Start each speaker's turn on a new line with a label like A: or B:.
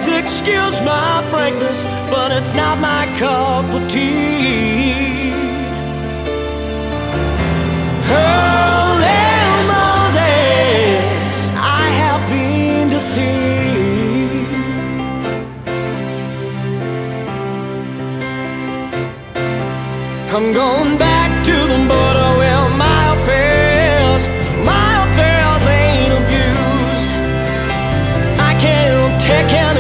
A: Please excuse my frankness, but it's not my cup of tea. Holy Moses, I have been deceived. I'm going back